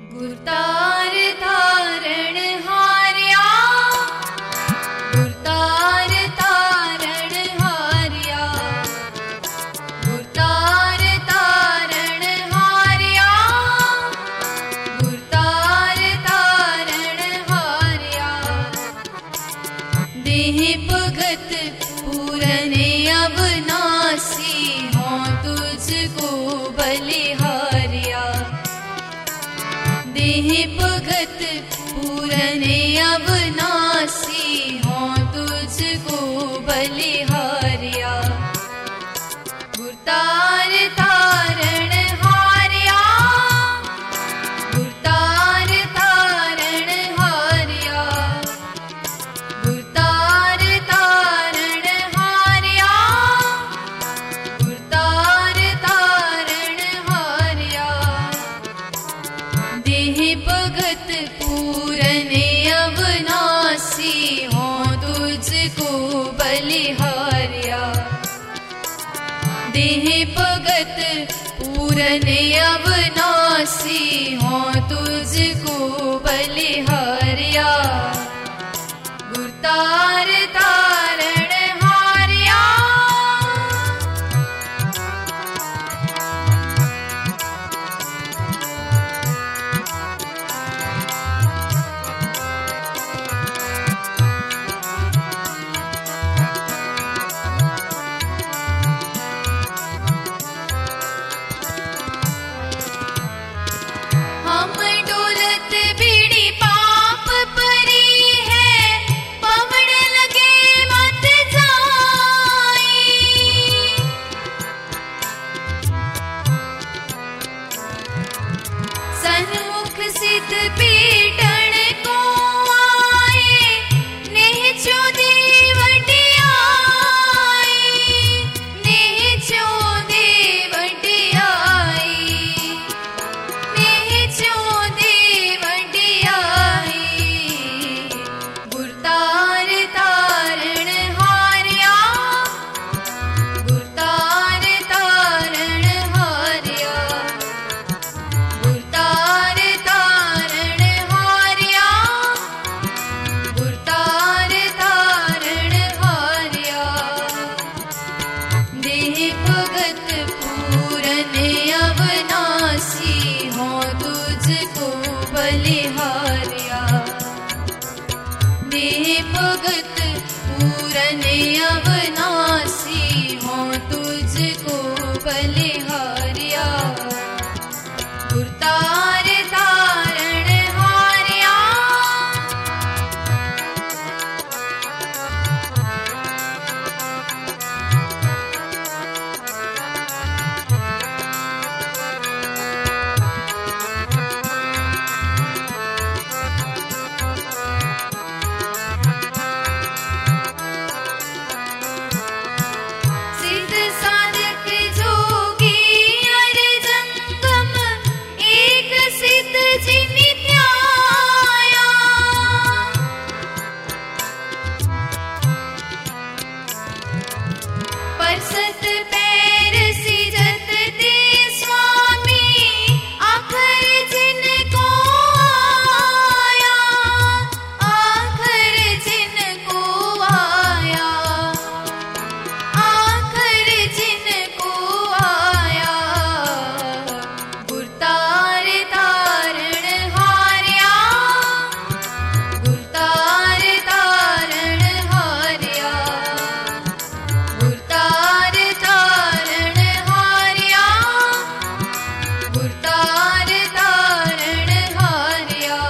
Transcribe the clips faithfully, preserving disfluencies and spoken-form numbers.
गुरतार तारण हारिया, गुरतार तारण हारिया, गुरतार तारण हारिया, गुरतार तारण हारिया। देह भगत पूरने अविनाशी, हों तुझको बलिहारिया। देह भगत पूरने अविनाशी, हों तुझको बलिहारिया। गुरतार तारण हारिया, गुरतार तारण हारिया, गुरतार तारण हारिया, गुरतार तारण हारिया। देह भगत पूरने अविनाशी, हों तुझको बलिहारिया। देह भगत पूरने अविनाशी, हों तुझको बलिहारिया। गुरतार तारण हारिया, हम डोलत बीड़ी पाप परी है, पवड़ लगे मत जाई। सन्मुख सिद्ध पीटन को आए, नेह चो देवटियाई, नेह चो देवटियाई, नेह चो देवटियाई। गुरतार तारण हारिया, गुरतार तारण हारिया, गुरतार तारण हारिया, गुरतार तारण हारिया। देह भगत पूरने अविनाशी, हों तुझको बलिहारिया। देह भगत पूरने अविनाशी, हों तुझको बलिहारिया। गुरतार तारण हारिया, सिद्ध साधक जोगी अर जंगम, एक सिद्ध जिन ध्याया। परसत पैर सिजत दे स्वामी, आखर जिनको आया, आखर जिनको आया, आखर जिनको आया। गुरतार तारण हारिया, गुरतार तारण हारिया, गुरतार तारण हारिया, गुरतार तारण हारिया।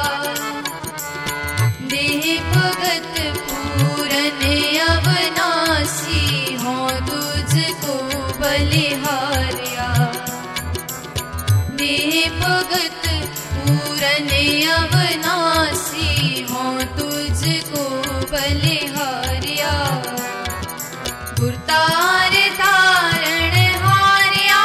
देह भगत पूरने अविनाशी, हों तुझको बलिहारिया। देह भगत पूरने अविनाशी, हों तुझको बलिहारिया। गुरतार तारण हारिया,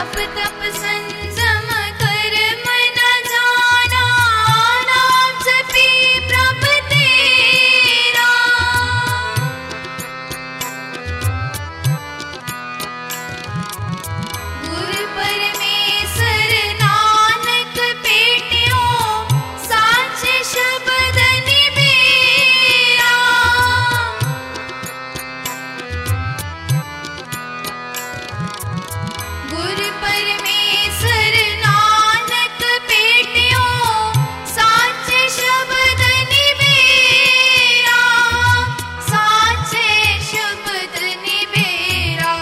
जप तप संयम कर मन जाना, नाम जपी प्रभ तेरा। गुर परमेश्वर नानक पेटियो, साचे शब्द निबेरा। गुर परमेश्वर नानक पेटियो, साचे शब्द निबेरा। साचे शब्द निबेरा,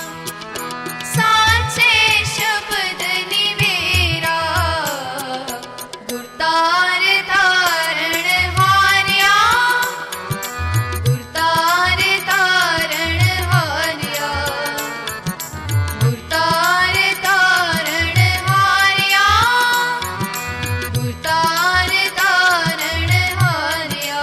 साचे शब्द निबेरा। गुर तार तारण हारिया, गुर तार तारण हारिया। गुर तार तारण हारिया, गुर तार तारण हारिया।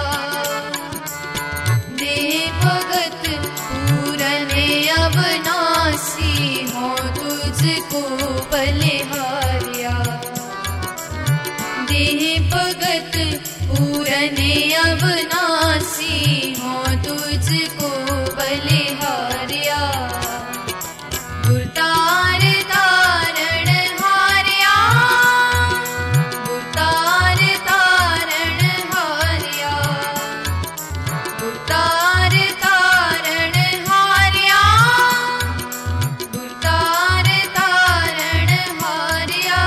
देह भगत पूरन अविनाशी, हो तुझको बलिहारिया। देह भगत पूरन अविनाशी, हो तुझको बलिहारिया। गुर तार तारण हारिया, गुर तार तारण हारिया। गुर तार तारण हारिया, गुर तार तारण हारिया।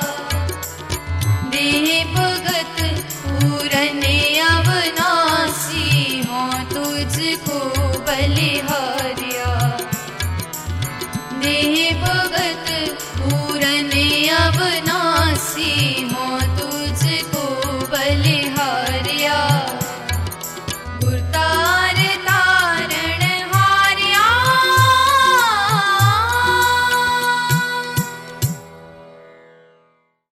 देह भगत पूरन अविनाशी, हो तुझको बलिहारिया। देह भगत पूरन अविनाशी,